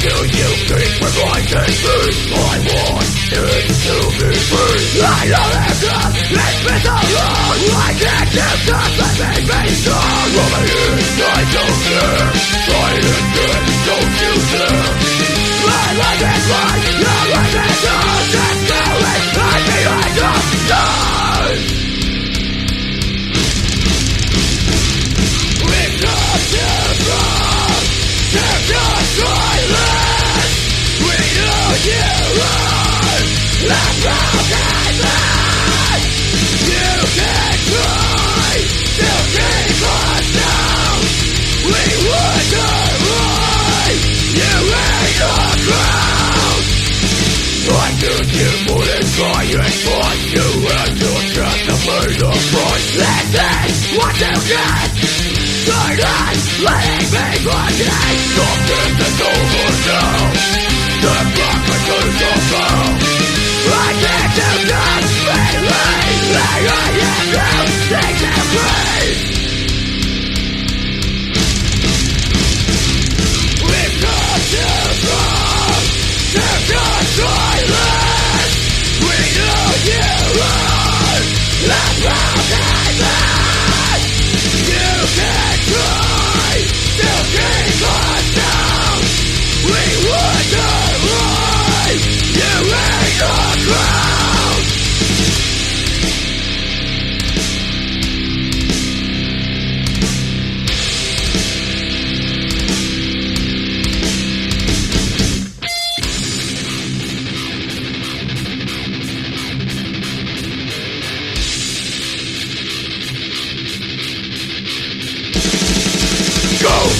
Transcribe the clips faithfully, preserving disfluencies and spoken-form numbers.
do you keep reminding me? I want it to be free. I don't have to, it's been so long. I can't keep just letting me strong. From my ears, I don't care. Silent good, don't you dare. My life is mine, your life is yours. Just do it, I'm behind the stars. We've come too far, take your silence. We know you are the broken man. You can try to keep us down. We would die, you ain't the ground. I knew you wouldn't try it, but you had to get the pain of pride. This is what you get. Turn on, letting me forget. Something that's over now. Step back and turn the bow. I can't do that, baby. Like I am now, take them free. We've come too far, take your silence. We know you are the broken man. You can try to keep us down. We would die, you ain't the ground. Go!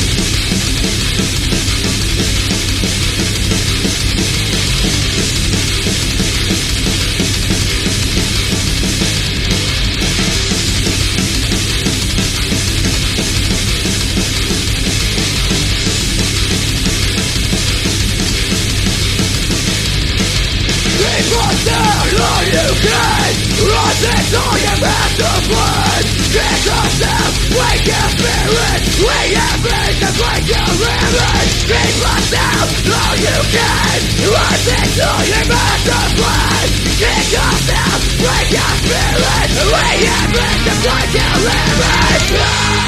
All you can, rising all your best of blood. Kick yourself, wake your spirit. We have been to break your limit. Keep us down, all you can, rising all your best of blood. Kick yourself, wake your spirit. We have been to break your limit.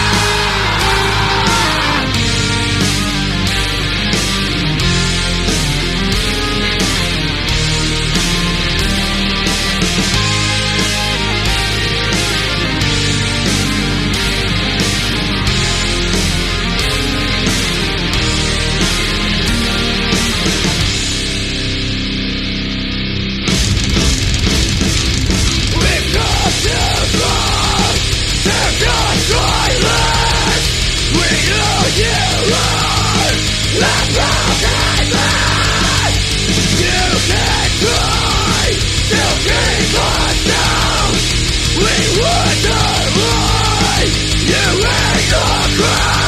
You are the broken man. You can try to keep us down. We would die, you ain't the crowd.